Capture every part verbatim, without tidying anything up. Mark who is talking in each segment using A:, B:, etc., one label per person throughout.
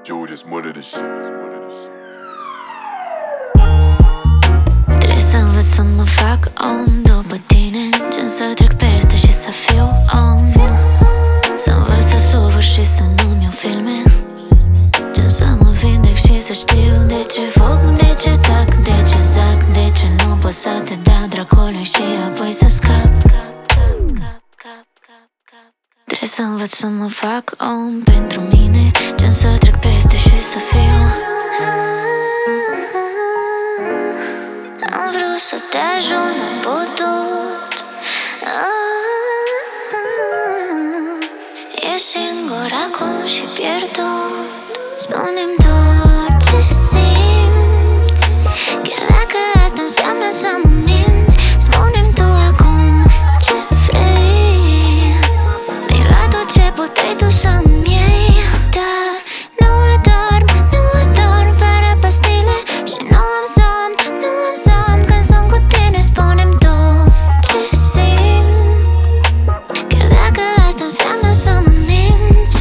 A: Joe just murdered this shit.
B: Trebuie să învăț să mă fac om după tine, gen să trec peste și să fiu om. Să învăț să sufăr și să nu-mi iau filme, gen să mă vindec și să știu de ce fug, de ce tac, de ce zac, de ce nu pot să te dau dracului și apoi să scap. Trebuie să învăț să mă fac om pentru mine, gen să trec peste și să fiu. Am vrut să te ajut, n-am putut. Ești singur acum și pierdut. Spune-mi tot ce simți, chiar dacă asta înseamnă să mă minți. Spune-mi tu acum ce vrei, mi-ai luat tot ce puteai tu să-mi iei. Dar nu adorm, nu adorm fără pastile și nu am somn, nu am somn când sunt cu tine. Spune-mi tu ce simți, chiar dacă asta înseamnă să mă minți.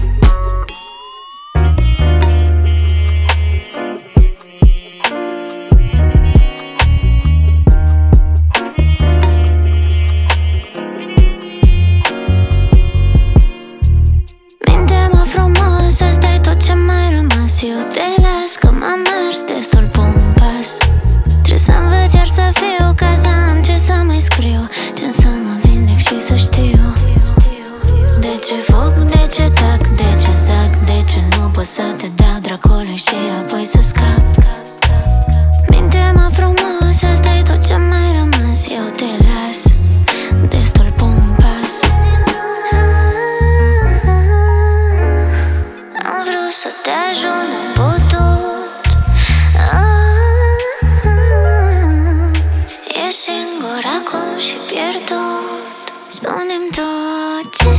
B: Minte-mă frumos, asta-i tot ce mai rămas. Eu te las că m-am mers destul pompas. Trebuie să învăț iar să fiu ca să am ce să mai scriu, gen să mă vindec și să știu de ce fug, de ce tac, de ce zac, de ce nu pot să te dau dracului și apoi să scap. Minte-mă frumos, asta-i tot ce mai rămas. Eu te las destul pompas. Am vrut să te ajut, n-am putut. Ești singur acum și pierdut. Spune-mi tot ce